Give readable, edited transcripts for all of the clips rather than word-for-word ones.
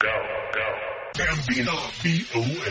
Gambino VOA.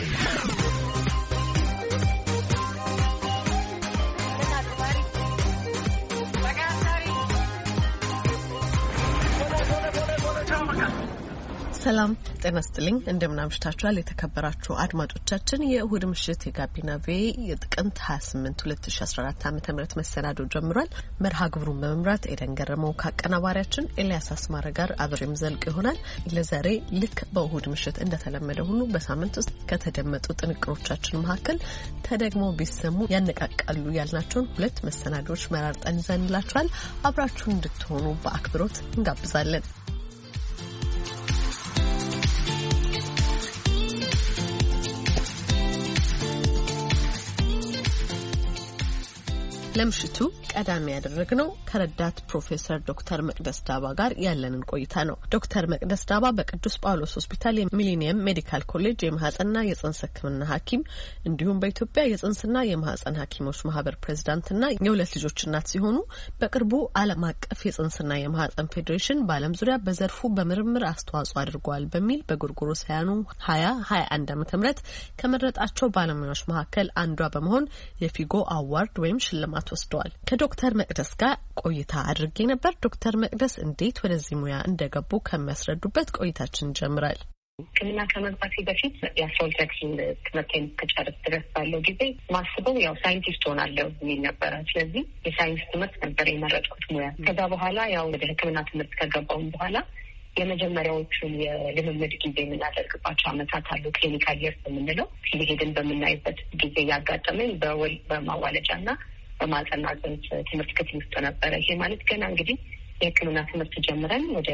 ሰላም ጤና ይስጥልኝ እንደምን አምሽታችኋል የተከበራችሁ አድማጮቻችን የእሁድ ምሽት የጋቢና ቪኦኤ የጥቅምት 28 2014 ዓ.ም መሰናዶ ጀምሯል። መርሃ ግብሩን በመምራት ኤደን ገረመው ከአቀናባሪያችን ኤልያስ አስማረ ጋር አብሬም ዘልቅ ይሆናል። ለዛሬ ልክ በእሁድ ምሽት እንደተለመደ ሁሉ በሳምንት ውስጥ ከተደመጡ ጥንቅሮቻችን መካከል ተደግሞ ቢሰሙ ያነቃቃሉ ያልናቸውን ሁለት መሰናዶዎች መራርጠን ይዘንላችኋል። አብራችሁን እንድትሆኑ በአክብሮት እንጋብዛለን። ለምሽቱ ቀዳሚ ያደረግነው ከረዳት ፕሮፌሰር ዶክተር መቅደስ ዳባ ጋር ያለንን ቆይታ ነው። ዶክተር መቅደስ ዳባ በቅዱስ ጳውሎስ ሆስፒታል የሚሊኒየም ሜዲካል ኮሌጅ የማህጸንና የጽንስ ሕክምና ሐኪም እንዲሁም በኢትዮጵያ የጽንስና የማህጸን ሐኪሞች ማህበር ፕሬዝዳንትና የሁለት ልጆች እናት ሲሆኑ በቅርቡ ዓለም አቀፍ የጽንስና የማህጸን ፌዴሬሽን በዓለም ዙሪያ በዘርፉ በምርምር አስተዋጽኦ አድርጓል በሚል በጎርጎሮሳውያኑ 2021 ዓ.ም ከመረጣቸው ባለሙያዎች መካከል አንዷ በመሆን የፊጎ አዋርድ ወይም ሽልማት ወስደዋል። ከዶክተር መቅደስ ጋር ቆይታ አድርጌ ነበር። ዶክተር መቅደስ እንዴት ወደዚህ ሙያ እንደገቡ ከሚያስረዱበት ቆይታችን ይጀምራል። ሕክምና ከመግባቴ በፊት የ12 ትምህርቴን እስከጨርስ ድረስ ባለው ጊዜ ማስበው ያው ሳይንቲስት ሆናለሁ የሚል ነበረ። ስለዚህ የሳይንስ ትምህርት ነበር የመረጥኩት ሙያ። ከዛ በኋላ ያው ወደ ሕክምና ትምህርት ከገባውን በኋላ የመጀመሪያዎቹን የልምምድ ጊዜ የምናደርግባቸው አመታት አሉ። ክሊኒካል ይርስ የምንለው ሄድን በምናይበት ጊዜ ያጋጠመኝ በማዋለጃና በማህጸንና ጽንስ ትምህርት ክፍል ውስጥ ነበረ። ይሄ ማለት ገና እንግዲህ የሕክምና ትምህርት ጀምረን ወደ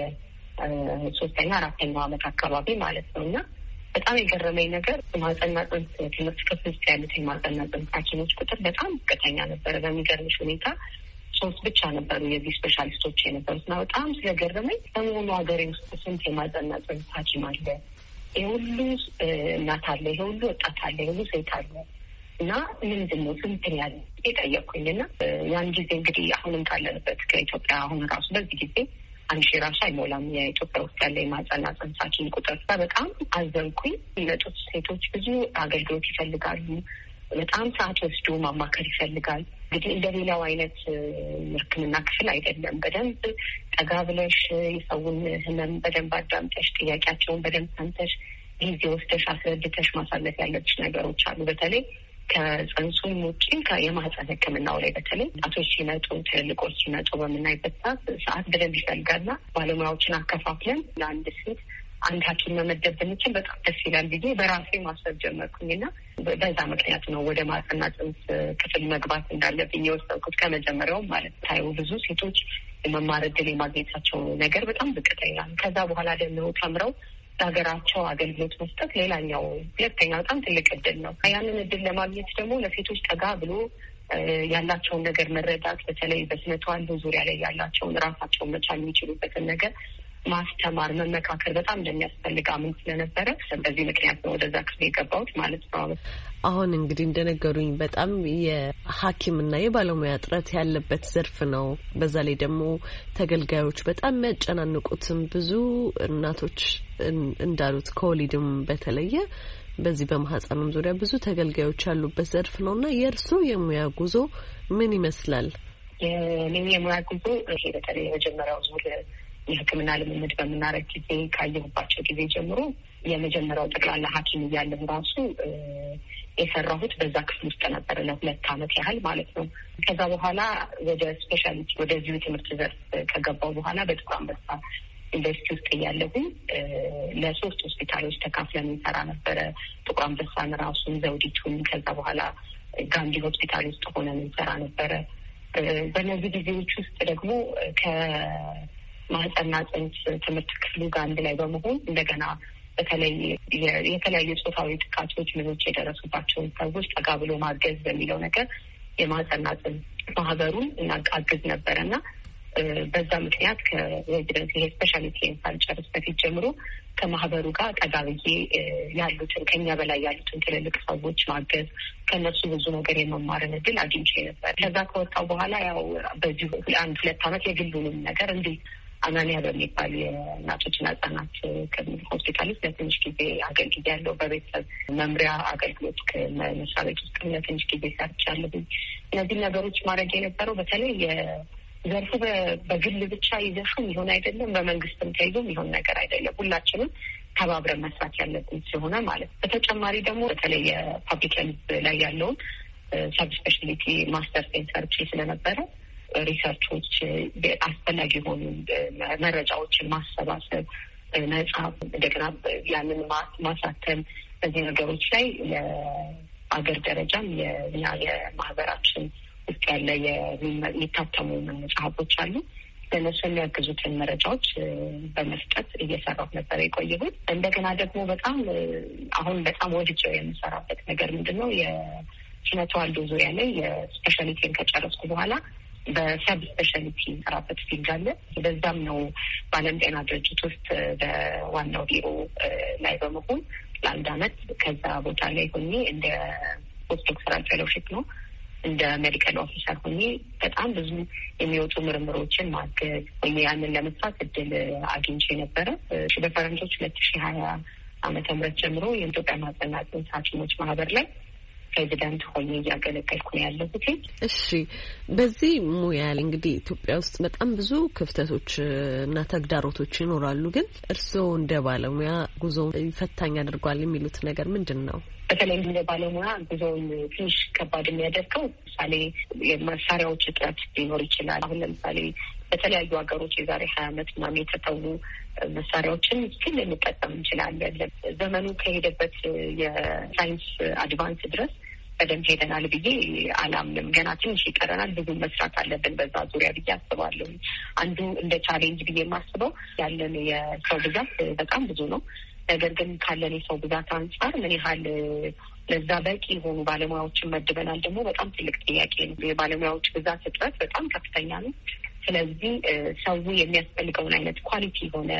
3ኛ-4ኛው አመት አካባቢ ማለት ነው። እና በጣም የገረመኝ ነገር ማህጸንና ጽንስ ትምህርት ክፍል ውስጥ ያሉት የማህጸንና ጽንስ ሐኪሞች ቁጥር በጣም ዝቅተኛ ነበረ። በሚገርምሽ ሁኔታ 3 ብቻ ነበሩ የዚህ ስፔሻሊስቶች የነበሩት እና በጣም ስለገረመኝ በመሆኑ ሀገሬ ውስጥ ስንት የማህጸንና ጽንስ ሐኪም አለ? የሁሉ እናት አለ፣ የሁሉ ወጣት አለ፣ የሁሉ ሴት አለ እና ምንድን ነው ስንትን ያለ የጠየቅኩኝ እና ያን ጊዜ እንግዲህ አሁንም ካለንበት ከኢትዮጵያ አሁን ራሱ በዚህ ጊዜ 1000 ራሱ አይሞላም የኢትዮጵያ ውስጥ ያለ የማህጸንና ጽንስ ሐኪም ቁጥር። በጣም አዘንኩኝ። የሚመጡት ሴቶች ብዙ አገልግሎት ይፈልጋሉ። በጣም ሰዓት ወስዶ ማማከር ይፈልጋል። እንግዲህ እንደ ሌላው አይነት ሕክምና ክፍል አይደለም። በደንብ ጠጋ ብለሽ የሰውን ህመም በደንብ አዳምጠሽ ጥያቄያቸውን በደንብ ሰምተሽ ጊዜ ወስደሽ አስረድተሽ ማሳለፍ ያለብሽ ነገሮች አሉ። በተለይ ከጽንሱም ውጪ የማህጸን ሕክምናው ላይ በተለይ እናቶች ሲመጡ ትልልቆች ሲመጡ በምናይበት ሰዓት በደንብ ይፈልጋልና ባለሙያዎችን አከፋፍለን ለአንድ ሴት አንድ ሐኪም መመደብ ብንችል በጣም ደስ ይላል ብዬ በራሴ ማሰብ ጀመርኩኝና በዛ ምክንያት ነው ወደ ማህጸንና ጽንስ ክፍል መግባት እንዳለብኝ የወሰንኩት። ከመጀመሪያውም ማለት ታዩ ብዙ ሴቶች የመማር እድል የማግኘታቸው ነገር በጣም ዝቅተኛ ነው። ከዛ በኋላ ደግሞ ተምረው ሀገራቸው አገልግሎት መስጠት ሌላኛው ሁለተኛ በጣም ትልቅ እድል ነው። ያንን እድል ለማግኘት ደግሞ ለሴቶች ጠጋ ብሎ ያላቸውን ነገር መረዳት፣ በተለይ በስነ ተዋልዶ ዙሪያ ላይ ያላቸውን ራሳቸውን መቻል የሚችሉበትን ነገር ማስተማር፣ መመካከር በጣም እንደሚያስፈልግ አምን ስለነበረ በዚህ ምክንያት ነው ወደዛ ክፍል የገባሁት ማለት ነው። አሁን እንግዲህ እንደነገሩኝ በጣም የሐኪምና የባለሙያ እጥረት ያለበት ዘርፍ ነው። በዛ ላይ ደግሞ ተገልጋዮች በጣም የሚያጨናንቁትም ብዙ እናቶች እንዳሉት ከወሊድም በተለየ በዚህ በማህጸኑም ዙሪያ ብዙ ተገልጋዮች ያሉበት ዘርፍ ነውና የእርሱ የሙያ ጉዞ ምን ይመስላል? የኔ የሙያ ጉዞ ይሄ በተለይ የመጀመሪያው ዙር የሕክምና ልምምድ በምናረግ ጊዜ ካየሁባቸው ጊዜ ጀምሮ የመጀመሪያው ጠቅላላ ሐኪም እያለሁ ራሱ የሰራሁት በዛ ክፍል ውስጥ ነበር ለ2 አመት ያህል ማለት ነው። ከዛ በኋላ ወደ ስፔሻሊቲ ወደዚሁ ትምህርት ዘርፍ ከገባው በኋላ በጥቁር አንበሳ ዩኒቨርሲቲ ውስጥ እያለሁኝ ለ3 ሆስፒታሎች ተካፍለን እንሰራ ነበረ። ጥቁር አንበሳን ራሱን፣ ዘውዲቱን፣ ከዛ በኋላ ጋንዲ ሆስፒታል ውስጥ ሆነን እንሰራ ነበረ። በእነዚህ ጊዜዎች ውስጥ ደግሞ ማህጸንና ጽንስ ትምህርት ክፍሉ ጋር አንድ ላይ በመሆን እንደገና በተለይ የተለያዩ ጾታዊ ጥቃቶች ምኖች የደረሱባቸውን ሰዎች ጠጋ ብሎ ማገዝ በሚለው ነገር የማህጸንና ጽንስ ማህበሩን እናግዝ ነበረና በዛ ምክንያት ከሬዚደንስ ይሄ ስፔሻሊቲ ሳልጨርስ በፊት ጀምሮ ከማህበሩ ጋር ጠጋ ብዬ ያሉትን ከኛ በላይ ያሉትን ትልልቅ ሰዎች ማገዝ ከነሱ ብዙ ነገር የመማርን እድል አግኝቼ ነበር። ከዛ ከወጣው በኋላ ያው በዚህ 1-2 አመት የግሉንም ነገር እንዴት አናኒያ በሚባል የእናቶችና ህጻናት ሆስፒታል ውስጥ ለትንሽ ጊዜ አገልግያለሁ። በቤተሰብ መምሪያ አገልግሎት ከመስሪያ ቤት ውስጥ ለትንሽ ጊዜ ሰርቻለሁ። እነዚህ ነገሮች ማድረግ የነበረው በተለይ ዘርፉ በግል ብቻ ይዘፉ ይሆን አይደለም፣ በመንግስትም ተይዞ ይሆን ነገር አይደለም። ሁላችንም ተባብረን መስራት ያለብን ስለሆነ ማለት። በተጨማሪ ደግሞ በተለይ የፓብሊክ ሄልዝ ላይ ያለውን ሰብ ስፔሻሊቲ ማስተር ሰርቼ ስለነበረ ሪሰርቾች፣ አስፈላጊ የሆኑ መረጃዎችን ማሰባሰብ፣ መጽሐፍ፣ እንደገና ያንን ማሳተም፣ በዚህ ነገሮች ላይ የአገር ደረጃም የኛ የማህበራችን ውስጥ ያለ የሚታተሙ መጽሐፎች አሉ። ለነሱ የሚያግዙትን መረጃዎች በመስጠት እየሰራሁ ነበር የቆየሁት። እንደገና ደግሞ በጣም አሁን በጣም ወድጀው የምሰራበት ነገር ምንድን ነው? የስነ ተዋልዶ ዙሪያ ላይ የስፔሻሊቲን ከጨረስኩ በኋላ በሰብ ስፔሻሊቲ ሰራበት ፊልድ አለ። በዛም ነው በዓለም ጤና ድርጅት ውስጥ በዋናው ቢሮ ላይ በመሆን ለአንድ አመት ከዛ ቦታ ላይ ሆኜ እንደ ፖስት ዶክተራል ፌሎሺፕ ነው እንደ ሜዲካል ኦፊሰር ሆኜ በጣም ብዙ የሚወጡ ምርምሮችን ማገዝ ወይ ያንን ለመስራት እድል አግኝቼ ነበረ። በፈረንጆች 2020 ዓመተ ምህረት ጀምሮ የኢትዮጵያ ማህጸንና ጽንስ ሐኪሞች ማህበር ላይ ፕሬዚዳንት ሆኜ እያገለገልኩ ነው ያለሁት። እሺ፣ በዚህ ሙያ ላይ እንግዲህ ኢትዮጵያ ውስጥ በጣም ብዙ ክፍተቶች እና ተግዳሮቶች ይኖራሉ። ግን እርስዎ እንደ ባለሙያ ጉዞ ፈታኝ አድርጓል የሚሉት ነገር ምንድን ነው? በተለይ እንደ ባለሙያ ጉዞውን ትንሽ ከባድ የሚያደርገው ለምሳሌ የመሳሪያዎች እጥረት ሊኖር ይችላል። አሁን ለምሳሌ በተለያዩ ሀገሮች የዛሬ 20 ዓመት ምናምን የተተዉ መሳሪያዎችን ስል ልንጠቀም እንችላለን። ዘመኑ ከሄደበት የሳይንስ አድቫንስ ድረስ በደንብ ሄደናል ብዬ አላምንም። ገና ትንሽ ይቀረናል፣ ብዙ መስራት አለብን በዛ ዙሪያ ብዬ አስባለሁ። አንዱ እንደ ቻሌንጅ ብዬ የማስበው ያለን የሰው ብዛት በጣም ብዙ ነው። ነገር ግን ካለን የሰው ብዛት አንጻር ምን ያህል ለዛ በቂ የሆኑ ባለሙያዎችን መድበናል ደግሞ በጣም ትልቅ ጥያቄ ነው። የባለሙያዎች ብዛት እጥረት በጣም ከፍተኛ ነው። ስለዚህ ሰው የሚያስፈልገውን አይነት ኳሊቲ የሆነ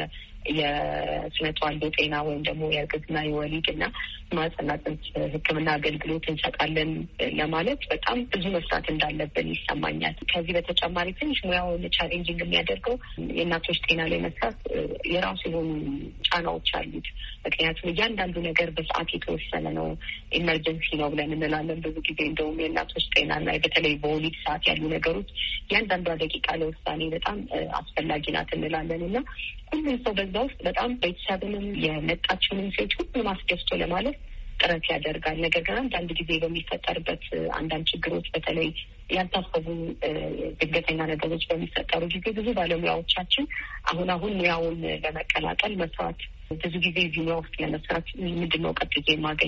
የስነ ተዋልዶ ጤና ወይም ደግሞ የእርግዝና የወሊድና ማህጸንና ጽንስ ሕክምና አገልግሎት እንሰጣለን ለማለት በጣም ብዙ መስራት እንዳለብን ይሰማኛል። ከዚህ በተጨማሪ ትንሽ ሙያውን ቻሌንጂንግ የሚያደርገው የእናቶች ጤና ላይ መስራት የራሱ የሆኑ ጫናዎች አሉት። ምክንያቱም እያንዳንዱ ነገር በሰዓት የተወሰነ ነው። ኢመርጀንሲ ነው ብለን እንላለን ብዙ ጊዜ። እንደውም የእናቶች ጤናና በተለይ በወሊድ ሰዓት ያሉ ነገሮች እያንዳንዷ ደቂቃ ለውሳኔ በጣም አስፈላጊ ናት እንላለን እና ሁሉም ሰው በዛ ውስጥ በጣም ቤተሰብንም የመጣችውንም ሴት ሁሉም አስደስቶ ለማለት ጥረት ያደርጋል። ነገር ግን አንዳንድ ጊዜ በሚፈጠርበት አንዳንድ ችግሮች በተለይ ያልታሰቡ ድንገተኛ ነገሮች በሚፈጠሩ ጊዜ ብዙ ባለሙያዎቻችን አሁን ሙያውን ለመቀላቀል መስራት ብዙ ጊዜ እዚህ ሙያ ውስጥ ለመስራት ምንድነው ቀጥዬ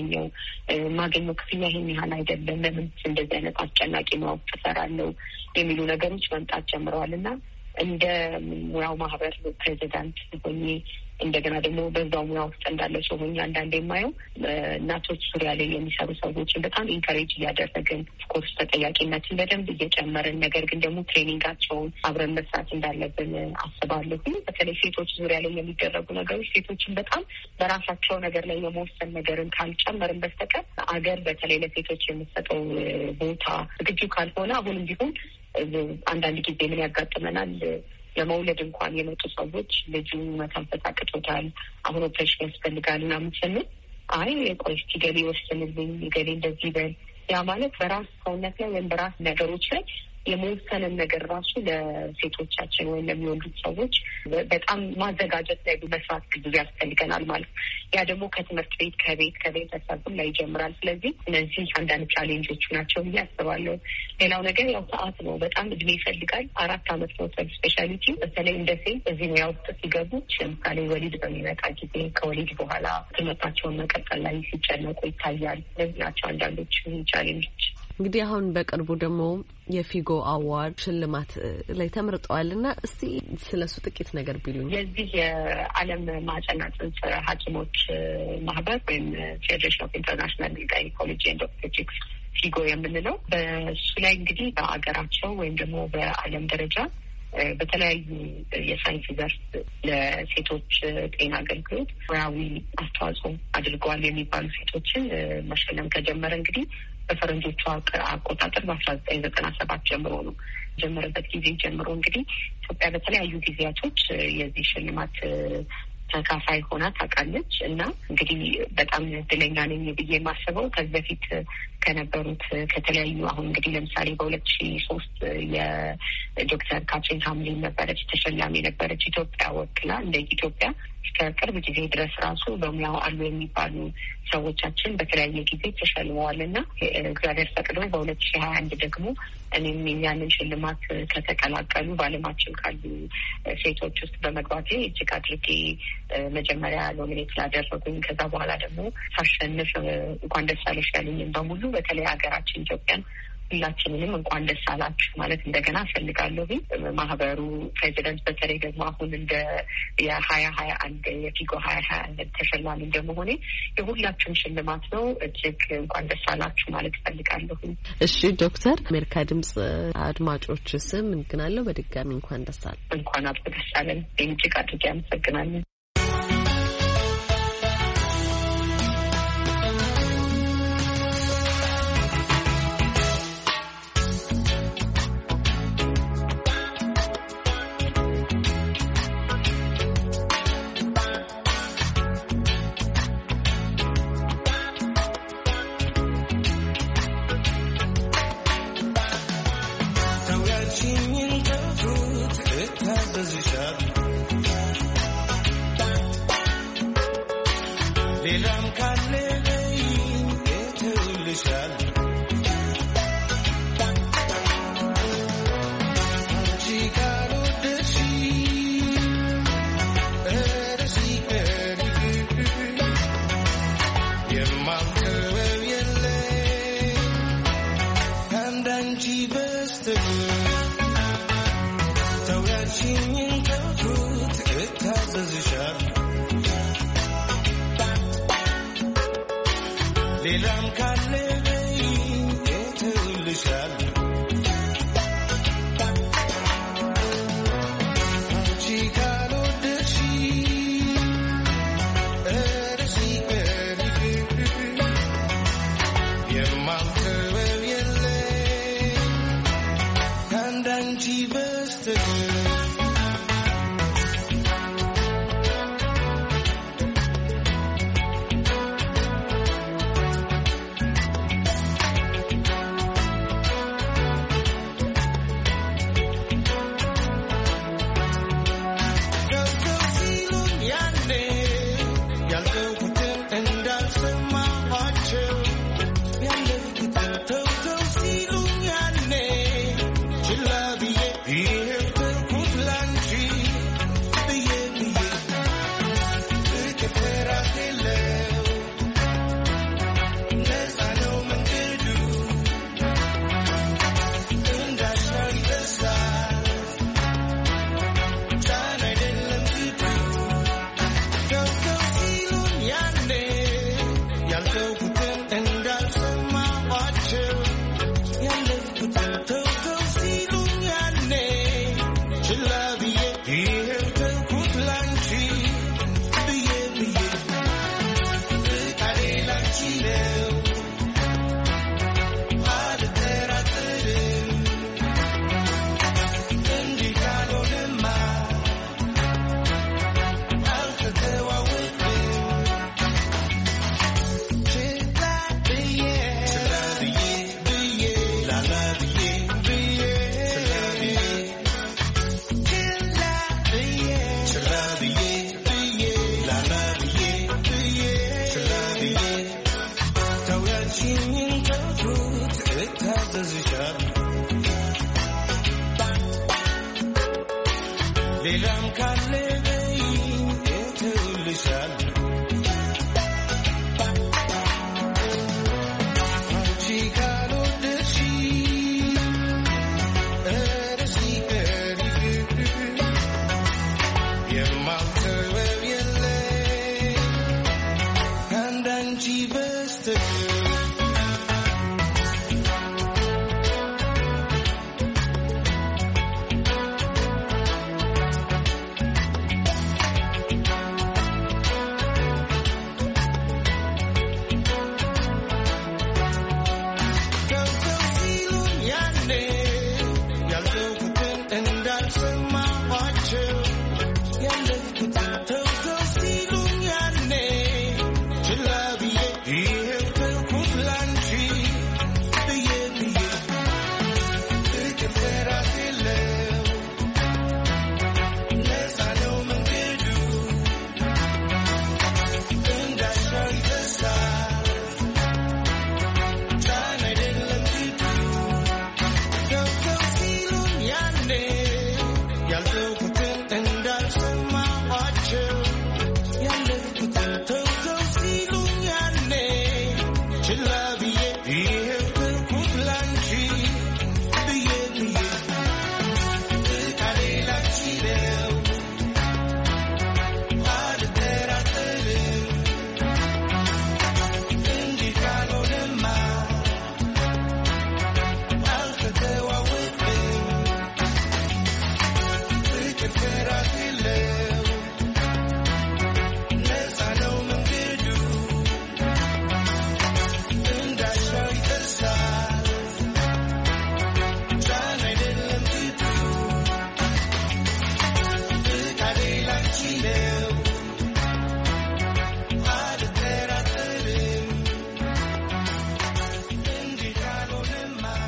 የማገኘው ክፍያ ይሄን ያህል አይደለም፣ ለምን እንደዚህ አይነት አስጨናቂ ሙያ ውስጥ እሰራለሁ የሚሉ ነገሮች መምጣት ጀምረዋል እና እንደ ሙያው ማህበር ፕሬዚዳንት ሆኜ እንደገና ደግሞ በዛው ሙያ ውስጥ እንዳለ ሰው ሆኜ አንዳንዴ የማየው እናቶች ዙሪያ ላይ የሚሰሩ ሰዎችን በጣም ኢንካሬጅ እያደረግን ኮርስ ተጠያቂነትን በደንብ እየጨመርን ነገር ግን ደግሞ ትሬኒንጋቸውን አብረን መስራት እንዳለብን አስባለሁ። በተለይ ሴቶች ዙሪያ ላይ የሚደረጉ ነገሮች ሴቶችን በጣም በራሳቸው ነገር ላይ የመወሰን ነገርን ካልጨመርን በስተቀር አገር በተለይ ለሴቶች የምትሰጠው ቦታ ዝግጁ ካልሆነ አሁንም ቢሆን አንዳንድ ጊዜ ምን ያጋጥመናል? ለመውለድ እንኳን የመጡ ሰዎች ልጁ መተንፈስ አቅቶታል፣ አሁን ኦፕሬሽን ያስፈልጋል ምናምን ስንል አይ ቆይ እስኪ ገሌ ወስንልኝ፣ ገሌ እንደዚህ በል። ያ ማለት በራስ ሰውነት ላይ ወይም በራስ ነገሮች ላይ የመወሰንን ነገር ራሱ ለሴቶቻችን ወይም ለሚወልዱት ሰዎች በጣም ማዘጋጀት ላይ መስራት ብዙ ያስፈልገናል ማለት ነው። ያ ደግሞ ከትምህርት ቤት ከቤተሰብም ላይ ይጀምራል። ስለዚህ እነዚህ አንዳንድ ቻሌንጆቹ ናቸው ብዬ አስባለሁ። ሌላው ነገር ያው ሰዓት ነው። በጣም እድሜ ይፈልጋል። 4 አመት ነው ሰብ ስፔሻሊቲ። በተለይ እንደ ሴት እዚህ ሙያ ውስጥ ሲገቡ ለምሳሌ ወሊድ በሚመጣ ጊዜ ከወሊድ በኋላ ትምህርታቸውን መቀጠል ላይ ሲጨነቁ ይታያል። እነዚህ ናቸው አንዳንዶቹ ቻሌንጆች። እንግዲህ አሁን በቅርቡ ደግሞ የፊጎ አዋርድ ሽልማት ላይ ተመርጠዋል እና እስቲ ስለሱ ጥቂት ነገር ቢሉኝ። የዚህ የዓለም ማህጸንና ጽንስ ሐኪሞች ማህበር ወይም ፌዴሬሽን ኦፍ ኢንተርናሽናል ጋይኒኮሎጂ ኤንድ ኦብስቴትሪክስ ፊጎ የምንለው በሱ ላይ እንግዲህ በአገራቸው ወይም ደግሞ በዓለም ደረጃ በተለያዩ የሳይንስ ዘርፍ ለሴቶች ጤና አገልግሎት ሙያዊ አስተዋጽኦ አድርገዋል የሚባሉ ሴቶችን መሸለም ከጀመረ እንግዲህ በፈረንጆቹ አቆጣጠር በ1997 ጀምሮ ነው። ጀመረበት ጊዜ ጀምሮ እንግዲህ ኢትዮጵያ በተለያዩ ጊዜያቶች የዚህ ሽልማት ተካፋይ ሆና ታውቃለች እና እንግዲህ በጣም እድለኛ ነኝ ብዬ የማስበው ከዚህ በፊት ከነበሩት ከተለያዩ አሁን እንግዲህ ለምሳሌ በ2003 የዶክተር ካትሪን ሃምሊን ነበረች ተሸላሚ ነበረች ኢትዮጵያ ወክላ እንደ ኢትዮጵያ እስከ ቅርብ ጊዜ ድረስ ራሱ በሙያው አሉ የሚባሉ ሰዎቻችን በተለያየ ጊዜ ተሸልመዋል እና እግዚአብሔር ፈቅዶ በ2021 ደግሞ እኔም ያንን ሽልማት ከተቀላቀሉ በዓለማችን ካሉ ሴቶች ውስጥ በመግባቴ እጅግ አድርጌ መጀመሪያ ኖሚኔት ላደረጉኝ ከዛ በኋላ ደግሞ ሳሸንፍ እንኳን ደስ አለሽ ያሉኝም በሙሉ በተለይ ሀገራችን ኢትዮጵያን ሁላችንንም እንኳን ደስ አላችሁ ማለት እንደገና እፈልጋለሁ። ማህበሩ ፕሬዚደንት በተለይ ደግሞ አሁን እንደ የ2021 የፊጎ 2021 ተሸላሚ እንደመሆኔ የሁላችሁም ሽልማት ነው። እጅግ እንኳን ደስ አላችሁ ማለት እፈልጋለሁ። እሺ ዶክተር አሜሪካ ድምጽ አድማጮች ስም እንግናለሁ በድጋሚ እንኳን ደስ አለ እንኳን አብሮ ደስ አለን። እጅግ አድርጌ አመሰግናለሁ።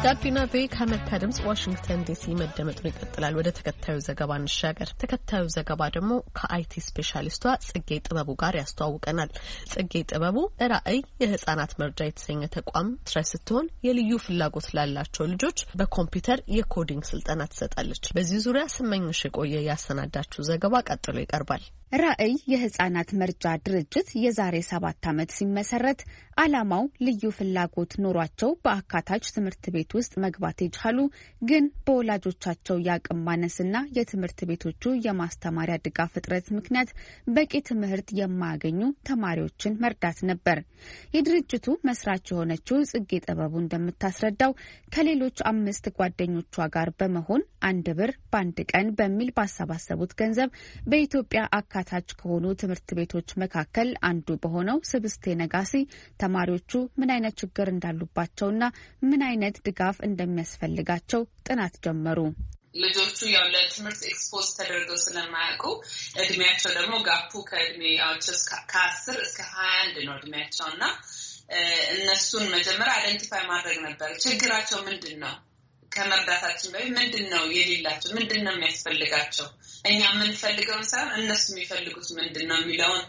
ጋቢና ቬ ከአሜሪካ ድምጽ ዋሽንግተን ዲሲ መደመጡን ይቀጥላል። ወደ ተከታዩ ዘገባ እንሻገር። ተከታዩ ዘገባ ደግሞ ከአይቲ ስፔሻሊስቷ ጽጌ ጥበቡ ጋር ያስተዋውቀናል። ጽጌ ጥበቡ ራዕይ የህፃናት መርጃ የተሰኘ ተቋም መስራች ስትሆን የልዩ ፍላጎት ላላቸው ልጆች በኮምፒውተር የኮዲንግ ስልጠና ትሰጣለች። በዚህ ዙሪያ ስመኝሽ የቆየ ያሰናዳችው ዘገባ ቀጥሎ ይቀርባል። ራዕይ የህፃናት መርጃ ድርጅት የዛሬ 7 ዓመት ሲመሰረት ዓላማው ልዩ ፍላጎት ኖሯቸው በአካታች ትምህርት ቤት ውስጥ መግባት የቻሉ ግን በወላጆቻቸው የአቅም ማነስና የትምህርት ቤቶቹ የማስተማሪያ ድጋፍ እጥረት ምክንያት በቂ ትምህርት የማያገኙ ተማሪዎችን መርዳት ነበር። የድርጅቱ መስራች የሆነችው ጽጌ ጥበቡ እንደምታስረዳው ከሌሎች 5 ጓደኞቿ ጋር በመሆን 1 ብር በአንድ ቀን በሚል ባሰባሰቡት ገንዘብ በኢትዮጵያ አካታች ከሆኑ ትምህርት ቤቶች መካከል አንዱ በሆነው ስብስቴ ነጋሲ ተማሪዎቹ ምን አይነት ችግር እንዳሉባቸውና ምን አይነት ድጋፍ እንደሚያስፈልጋቸው ጥናት ጀመሩ። ልጆቹ ያው ለትምህርት ኤክስፖዝ ተደርገው ስለማያውቁ እድሜያቸው ደግሞ ጋፑ ከእድሜያቸው ከ10 እስከ 21 ነው እድሜያቸውና እነሱን መጀመሪያ አይደንቲፋይ ማድረግ ነበር። ችግራቸው ምንድነው? ከመርዳታችን በፊት ምንድነው የሌላቸው? ምንድነው የሚያስፈልጋቸው? እኛ የምንፈልገውን ሳይሆን እነሱ የሚፈልጉት ምንድነው የሚለውን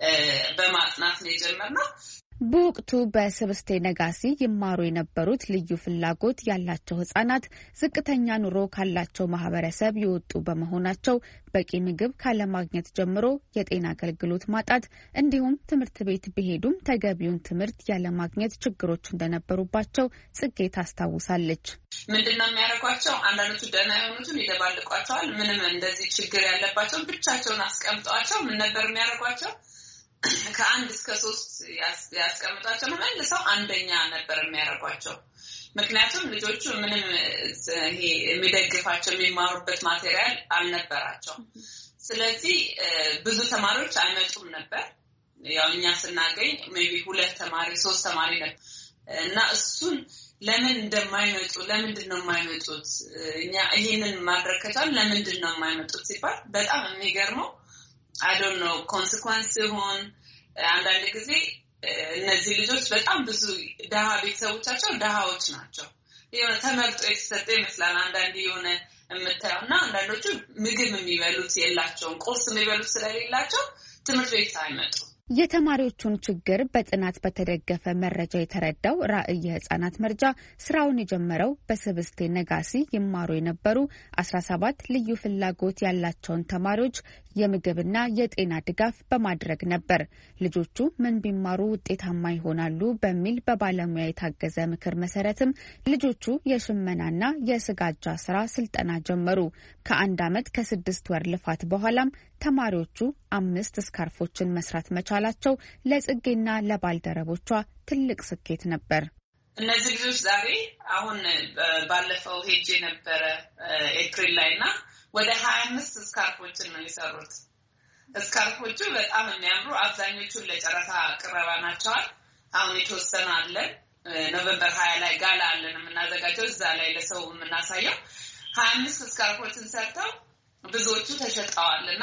በማጥናት ነው የጀመርነው። በወቅቱ በስብስቴ ነጋሲ ይማሩ የነበሩት ልዩ ፍላጎት ያላቸው ህጻናት ዝቅተኛ ኑሮ ካላቸው ማህበረሰብ የወጡ በመሆናቸው በቂ ምግብ ካለማግኘት ጀምሮ የጤና አገልግሎት ማጣት እንዲሁም ትምህርት ቤት ቢሄዱም ተገቢውን ትምህርት ያለማግኘት ችግሮች እንደነበሩባቸው ጽጌ ታስታውሳለች። ምንድነው የሚያደርጓቸው? አንዳንዶቹ ደህና የሆኑትን ይደባልቋቸዋል። ምንም እንደዚህ ችግር ያለባቸው ብቻቸውን አስቀምጧቸው ምን ነበር የሚያደርጓቸው? ከ1 እስከ 3 ያስቀምጧቸው መልሰው አንደኛ ነበር የሚያደርጓቸው። ምክንያቱም ልጆቹ ምንም ይሄ የሚደግፋቸው የሚማሩበት ማቴሪያል አልነበራቸው። ስለዚህ ብዙ ተማሪዎች አይመጡም ነበር። ያው እኛ ስናገኝ ሜቢ 2 ተማሪ 3 ተማሪ ነበር እና እሱን ለምን እንደማይመጡ ለምንድነው የማይመጡት? እኛ ይሄንን ማድረግ ከቻልን ለምንድነው የማይመጡት ሲባል በጣም የሚገርመው I don't know consequence ሆን አንዳንድ ጊዜ እነዚህ ልጆች በጣም ብዙ ደሃ ቤተሰቦቻቸው ደሃዎች ናቸው። የሆነ ተመርጦ የተሰጠ ይመስላል አንዳንዴ የሆነ የምታዩና አንዳንዶቹ ምግብ የሚበሉት የላቸውም። ቁርስ የሚበሉት ስለሌላቸው ትምህርት ቤት አይመጡ። የተማሪዎቹን ችግር በጥናት በተደገፈ መረጃ የተረዳው ራዕይ የህፃናት መርጃ ስራውን የጀመረው በስብስቴ ነጋሲ ይማሩ የነበሩ 17 ልዩ ፍላጎት ያላቸውን ተማሪዎች የምግብና የጤና ድጋፍ በማድረግ ነበር። ልጆቹ ምን ቢማሩ ውጤታማ ይሆናሉ በሚል በባለሙያ የታገዘ ምክር መሰረትም ልጆቹ የሽመናና የስጋጃ ስራ ስልጠና ጀመሩ። ከ1 ዓመት ከ6 ወር ልፋት በኋላም ተማሪዎቹ 5 ስካርፎችን መስራት መቻላቸው ለጽጌና ለባልደረቦቿ ትልቅ ስኬት ነበር። እነዚህ ልጆች ዛሬ አሁን ባለፈው ሄጄ ነበረ ኤፕሪል ላይና ወደ 25 ስካርፎችን ነው የሰሩት። ስካርፎቹ በጣም የሚያምሩ አብዛኞቹን ለጨረታ ቅረባ ናቸው። አሁን የተወሰነ አለ ኖቬምበር 20 ላይ ጋላ አለን የምናዘጋጀው እዛ ላይ ለሰው የምናሳየው 25 ስካርፎችን ሰርተው ብዙዎቹ ተሸጠዋልና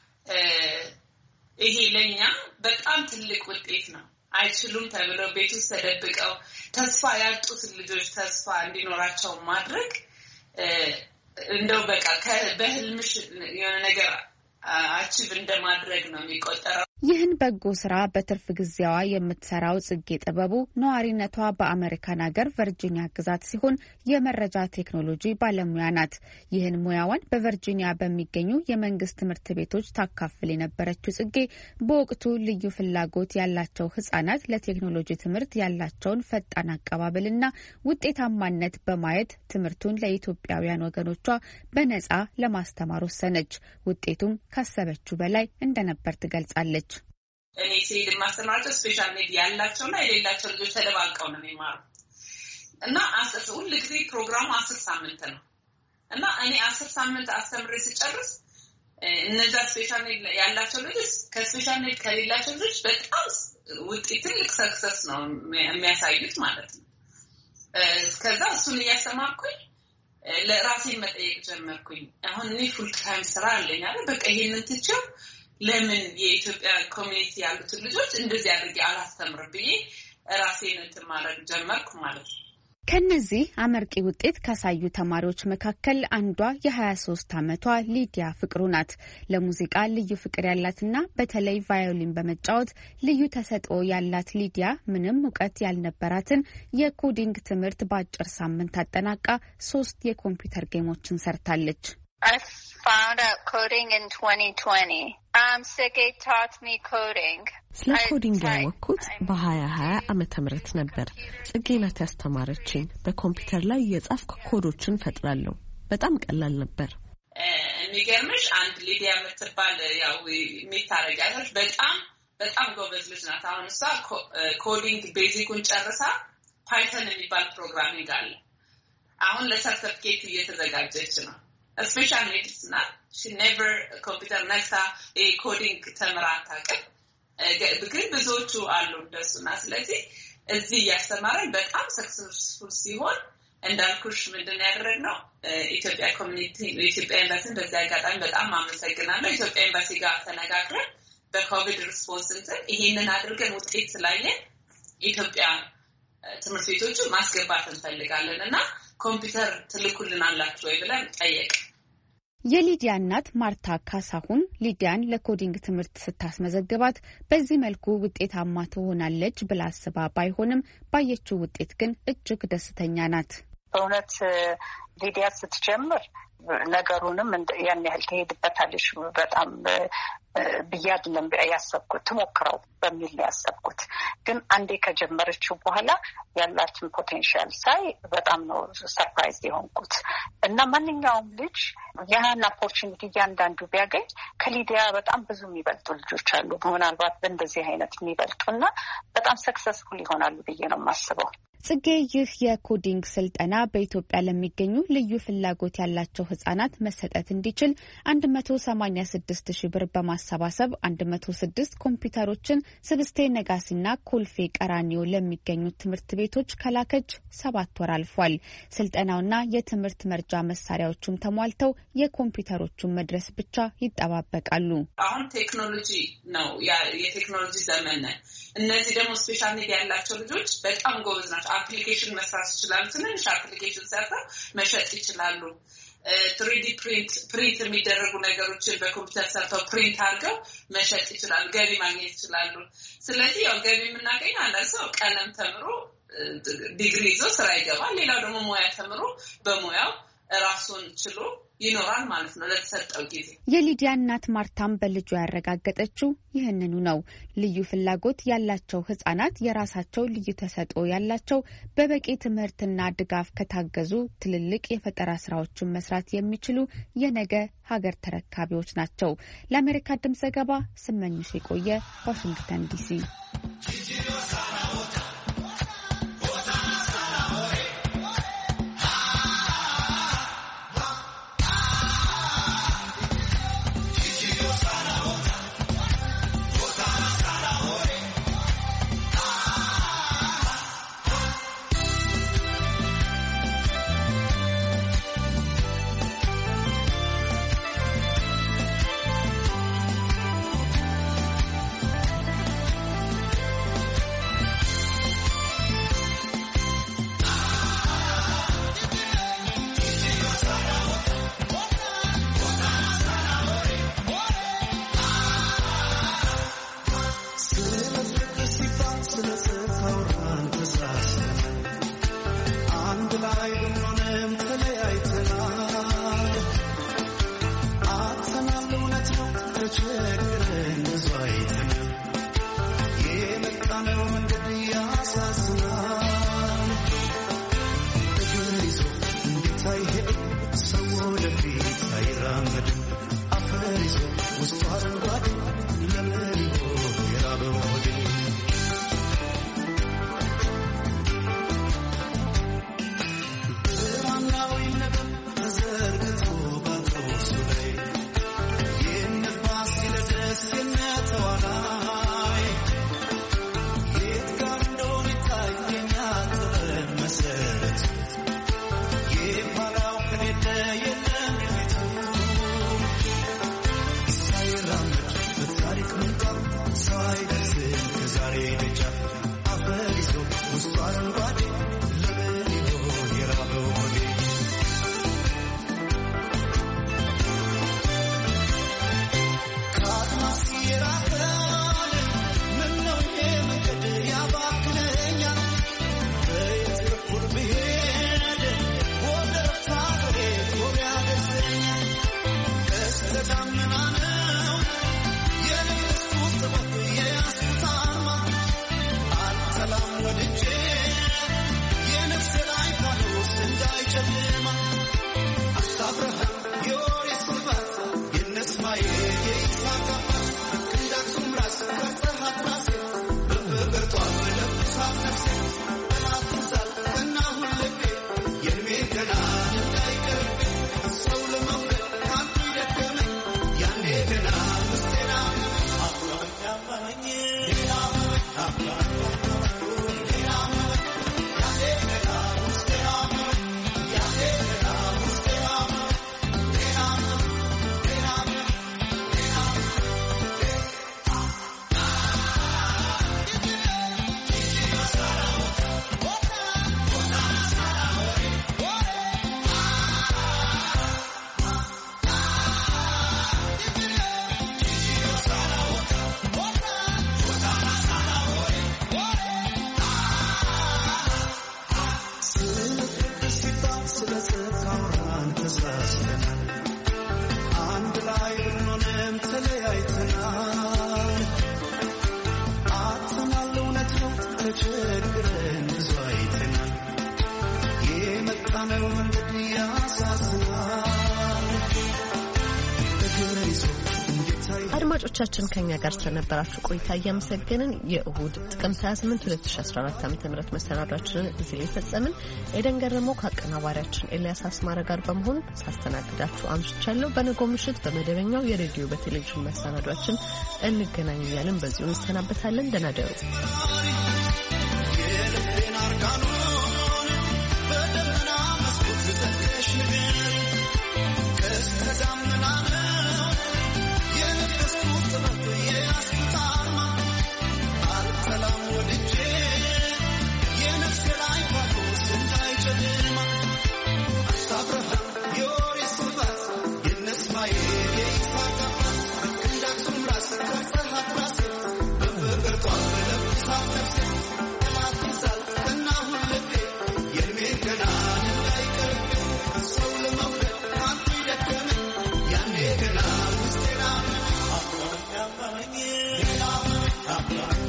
ይሄ ለኛ በጣም ትልቅ ውጤት ነው። አይችሉም ተብለው ቤት ውስጥ ተደብቀው ተስፋ ያጡት ልጆች ተስፋ እንዲኖራቸው ማድረግ እንደው በቃ በህልምሽ የሆነ ነገር አቺቭ እንደማድረግ ነው የሚቆጠረው። ይህን በጎ ስራ በትርፍ ጊዜዋ የምትሰራው ጽጌ ጥበቡ ነዋሪነቷ በአሜሪካን ሀገር ቨርጂኒያ ግዛት ሲሆን የመረጃ ቴክኖሎጂ ባለሙያ ናት። ይህን ሙያዋን በቨርጂኒያ በሚገኙ የመንግስት ትምህርት ቤቶች ታካፍል የነበረችው ጽጌ በወቅቱ ልዩ ፍላጎት ያላቸው ህጻናት ለቴክኖሎጂ ትምህርት ያላቸውን ፈጣን አቀባበልና ውጤታማነት በማየት ትምህርቱን ለኢትዮጵያውያን ወገኖቿ በነጻ ለማስተማር ወሰነች። ውጤቱም ካሰበችው በላይ እንደነበር ትገልጻለች። እኔ ሲል ማስተማራቸው ስፔሻል ኔድ ያላቸውና የሌላቸው ልጆች ተደባልቀው ነው የሚማሩ እና ሁሉ ጊዜ ፕሮግራሙ 10 ሳምንት ነው እና እኔ 10 ሳምንት አስተምሬ ስጨርስ እነዛ ስፔሻል ኔድ ያላቸው ልጆች ከስፔሻል ኔድ ከሌላቸው ልጆች በጣም ውጤት ትልቅ ሰክሰስ ነው የሚያሳዩት ማለት ነው። ከዛ እሱን እያስተማርኩኝ ለራሴን መጠየቅ ጀመርኩኝ። አሁን እኔ ፉል ታይም ስራ አለኝ አይደል? በቃ ይሄንን ትቼው ለምን የኢትዮጵያ ኮሚኒቲ ያሉት ልጆች እንደዚህ አድርጌ አላስተምር ብዬ ራሴን እንትን ማድረግ ጀመርኩ ማለት ነው። ከነዚህ አመርቂ ውጤት ካሳዩ ተማሪዎች መካከል አንዷ የ23 ዓመቷ ሊዲያ ፍቅሩ ናት። ለሙዚቃ ልዩ ፍቅር ያላትና በተለይ ቫዮሊን በመጫወት ልዩ ተሰጥኦ ያላት ሊዲያ ምንም እውቀት ያልነበራትን የኮዲንግ ትምህርት በአጭር ሳምንት አጠናቃ 3 የኮምፒውተር ጌሞችን ሰርታለች። I found out coding in 2020. Sege taught me coding. ስለ ኮዲንግ ያወቅኩት በ2020 ዓመተ ምህረት ነበር። ጽጌ ናት ያስተማረችኝ። በኮምፒውተር ላይ የጻፍኩ ኮዶችን ፈጥራለሁ። በጣም ቀላል ነበር። የሚገርምሽ አንድ ሊዲያ የምትባል ያው የሚታረጋለች በጣም ጎበዝ ልጅ ናት። አሁን እሷ ኮዲንግ ቤዚኩን ጨርሳ ፓይተን የሚባል ፕሮግራሚንግ አለ። አሁን ለሰርቲፊኬት እየተዘጋጀች ነው። ስፔሻል ኒድስ ናት። she never ኮምፒውተር ነክታ ኮዲንግ ተምራ አታውቅም። ግን ብዙዎቹ አሉ እንደሱና ስለዚህ እዚህ እያስተማረን በጣም ሰክሰስፉል ሲሆን እንዳልኩሽ ምንድነው ያደረግነው ኢትዮጵያ ኮሚኒቲ ኢትዮጵያ ኤምባሲን በዚህ አጋጣሚ በጣም አመሰግናለሁ። ኢትዮጵያ ኤምባሲ ጋር ተነጋግረን በኮቪድ ሪስፖንስ ይሄንን አድርገን ውጤት ስላየን ኢትዮጵያ ትምህርት ቤቶቹ ማስገባት እንፈልጋለንና ኮምፒውተር ትልኩልናላችሁ ወይ ብለን ጠየቅ። የሊዲያ እናት ማርታ ካሳሁን ሊዲያን ለኮዲንግ ትምህርት ስታስመዘግባት በዚህ መልኩ ውጤታማ ትሆናለች ብላ አስባ ባይሆንም ባየችው ውጤት ግን እጅግ ደስተኛ ናት። በእውነት ሊዲያ ስትጀምር ነገሩንም ያን ያህል ትሄድበታለች በጣም ብያድለም ያሰብኩት ትሞክረው በሚል ነው ያሰብኩት። ግን አንዴ ከጀመረችው በኋላ ያላትን ፖቴንሻል ሳይ በጣም ነው ሰርፕራይዝ የሆንኩት። እና ማንኛውም ልጅ ያን ኦፖርቹኒቲ ያንዳንዱ ቢያገኝ ከሊዲያ በጣም ብዙ የሚበልጡ ልጆች አሉ። ምናልባት በእንደዚህ አይነት የሚበልጡና በጣም ሰክሰስፉል ይሆናሉ ብዬ ነው የማስበው። ጽጌ ይህ የኮዲንግ ስልጠና በኢትዮጵያ ለሚገኙ ልዩ ፍላጎት ያላቸው ህጻናት መሰጠት እንዲችል 186,000 ብር በማሰባሰብ 106 ኮምፒውተሮችን ስብስቴ ነጋሲና ኮልፌ ቀራኒዮ ለሚገኙ ትምህርት ቤቶች ከላከች 7 ወር አልፏል። ስልጠናውና የትምህርት መርጃ መሳሪያዎቹም ተሟልተው የኮምፒውተሮቹን መድረስ ብቻ ይጠባበቃሉ። አሁን ቴክኖሎጂ ነው የቴክኖሎጂ ዘመን ነው። እነዚህ ደግሞ ስፔሻል ኒድ ያላቸው ልጆች በጣም ጎበዝ ናቸው። አፕሊኬሽን መስራት ይችላሉ። ትንሽ አፕሊኬሽን ሰርተው መሸጥ ይችላሉ። 3D ፕሪንት የሚደረጉ ነገሮችን በኮምፒውተር ሰርተው ፕሪንት አድርገው መሸጥ ይችላሉ። ገቢ ማግኘት ይችላሉ። ስለዚህ ያው ገቢ የምናገኝ አንዳንድ ሰው ቀለም ተምሮ ዲግሪ ይዞ ስራ ይገባል። ሌላው ደግሞ ሙያ ተምሮ በሙያው ራሱን ችሎ ይኖራል ማለት ነው ለተሰጠው ጊዜ። የሊዲያ እናት ማርታም በልጇ ያረጋገጠችው ይህንኑ ነው። ልዩ ፍላጎት ያላቸው ህጻናት የራሳቸው ልዩ ተሰጥኦ ያላቸው በበቂ ትምህርትና ድጋፍ ከታገዙ ትልልቅ የፈጠራ ስራዎችን መስራት የሚችሉ የነገ ሀገር ተረካቢዎች ናቸው። ለአሜሪካ ድምጽ ዘገባ ስመኝሽ የቆየ ዋሽንግተን ዲሲ። አድማጮቻችን ከኛ ጋር ስለነበራችሁ ቆይታ እያመሰገንን የእሁድ ጥቅምት 28 2014 ዓ.ም መሰናዷችንን እዚህ ላይ ፈጸምን። ኤደን ገረመው ከአቀናባሪያችን ኤልያስ አስማረ ጋር በመሆን ሳስተናግዳችሁ አምሽቻለሁ። በነገው ምሽት በመደበኛው የሬዲዮ በቴሌቪዥን መሰናዷችን እንገናኛለን። በዚሁ እንሰናበታለን። ደህና ደሩ። I'm